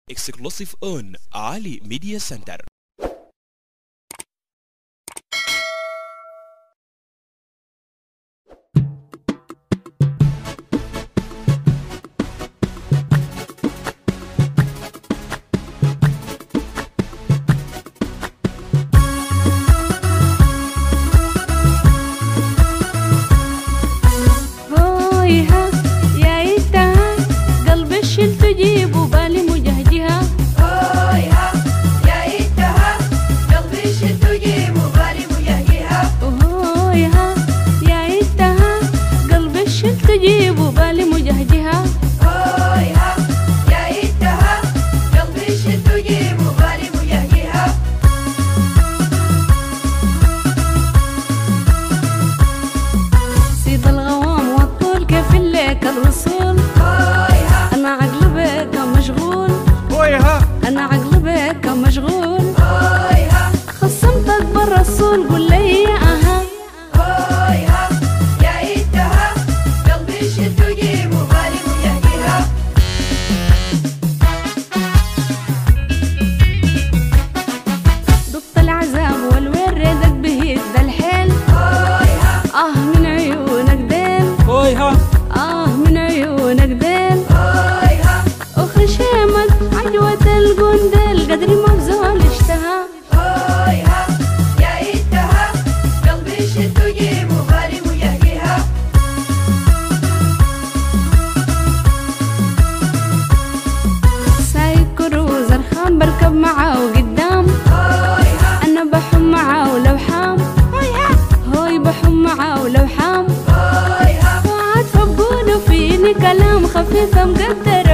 Exclusive on Ali Media Center. تجيب بالي مجهجها هويها يا إيتها قلبي شد تجيب بالي مجهجها سيد الغوام والطول كيف لك الوصول هويها أنا عقل بك مشغول هويها أنا عقل بك مشغول هويها خصمتك بالرسول قول لي يا أها هويها يا إيتها قلبي شد تجيب بالي مجهجها ضبط العذاب والوردك بهيد الحيل هويها من عيونك ديل هويها من عيونك ديل هويها وخشيمك عجوة القنديل قدري ما بزول اشتهى هويها يا إيتها قلبي شد تجيب بالي مجهجها سايق كروز الخام بركب معاه وقدام هويها أنا بحم معاه ولو حام هوي بحم معاه ولو حام هويها وعاد فبقوله فيني كلام خفيف مقدر